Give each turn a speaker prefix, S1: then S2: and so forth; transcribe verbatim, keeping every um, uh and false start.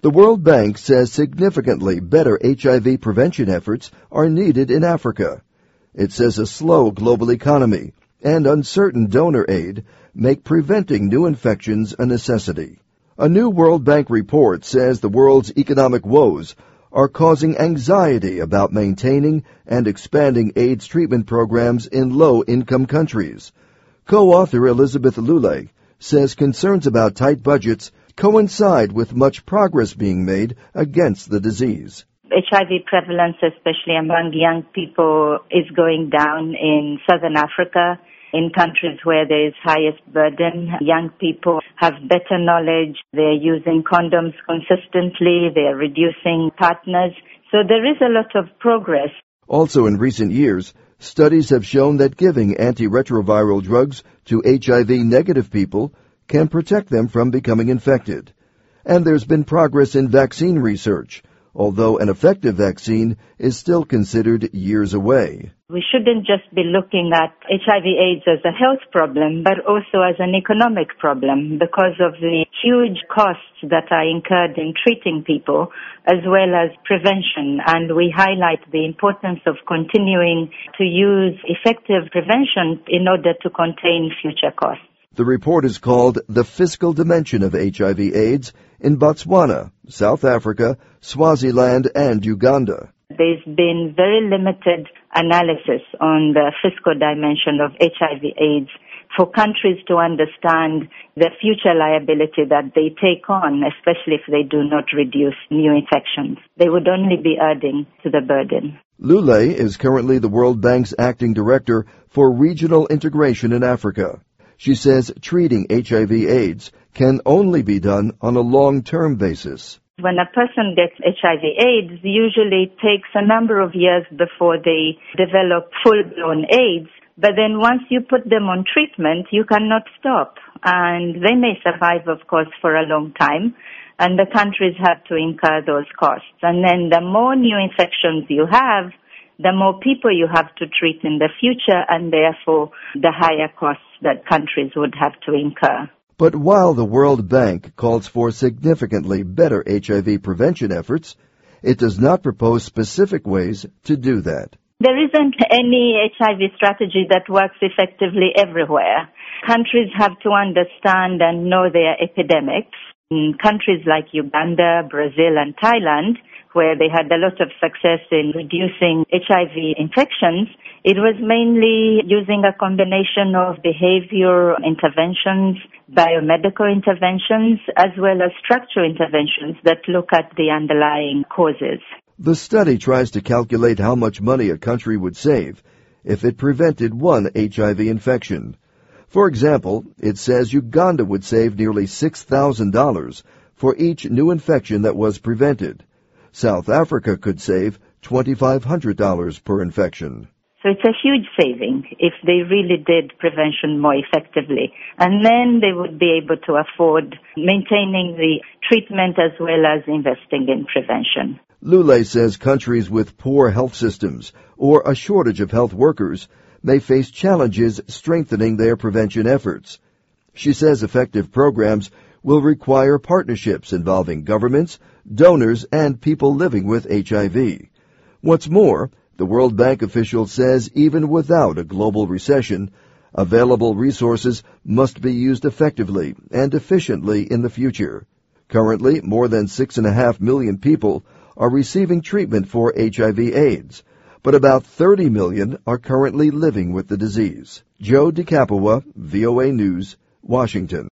S1: The World Bank says significantly better H I V prevention efforts are needed in Africa. It says a slow global economy and uncertain donor aid make preventing new infections a necessity. A new World Bank report says the world's economic woes are causing anxiety about maintaining and expanding AIDS treatment programs in low-income countries. Co-author Elizabeth Lule says concerns about tight budgets coincide with much progress being made against the disease.
S2: H I V prevalence, especially among young people, is going down in southern Africa. In countries where there is highest burden, young people have better knowledge. They're using condoms consistently. They're reducing partners. So there is a lot of progress.
S1: Also in recent years, studies have shown that giving antiretroviral drugs to H I V-negative people can protect them from becoming infected. And there's been progress in vaccine research, although an effective vaccine is still considered years away.
S2: We shouldn't just be looking at H I V AIDS as a health problem, but also as an economic problem because of the huge costs that are incurred in treating people as well as prevention. And we highlight the importance of continuing to use effective prevention in order to contain future costs.
S1: The report is called The Fiscal Dimension of H I V AIDS in Botswana, South Africa, Swaziland, and Uganda.
S2: There's been very limited analysis on the fiscal dimension of H I V AIDS for countries to understand the future liability that they take on, especially if they do not reduce new infections. They would only be adding to the burden.
S1: Lule is currently the World Bank's acting director for regional integration in Africa. She says treating H I V AIDS can only be done on a long-term basis.
S2: When a person gets H I V AIDS, usually it takes a number of years before they develop full-blown AIDS. But then once you put them on treatment, you cannot stop. And they may survive, of course, for a long time. And the countries have to incur those costs. And then the more new infections you have, the more people you have to treat in the future, and therefore the higher costs that countries would have to incur.
S1: But while the World Bank calls for significantly better H I V prevention efforts, it does not propose specific ways to do that.
S2: There isn't any H I V strategy that works effectively everywhere. Countries have to understand and know their epidemics. In countries like Uganda, Brazil, and Thailand, where they had a lot of success in reducing H I V infections, it was mainly using a combination of behavior interventions, biomedical interventions, as well as structural interventions that look at the underlying causes.
S1: The study tries to calculate how much money a country would save if it prevented one H I V infection. For example, it says Uganda would save nearly six thousand dollars for each new infection that was prevented. South Africa could save two thousand five hundred dollars per infection.
S2: So it's a huge saving if they really did prevention more effectively. And then they would be able to afford maintaining the treatment as well as investing in prevention.
S1: Lule says countries with poor health systems or a shortage of health workers may face challenges strengthening their prevention efforts. She says effective programs will require partnerships involving governments, donors, and people living with H I V. What's more, the World Bank official says even without a global recession, available resources must be used effectively and efficiently in the future. Currently, more than six and a half million people are receiving treatment for H I V AIDS, but about thirty million are currently living with the disease. Joe DeCapua, V O A News, Washington.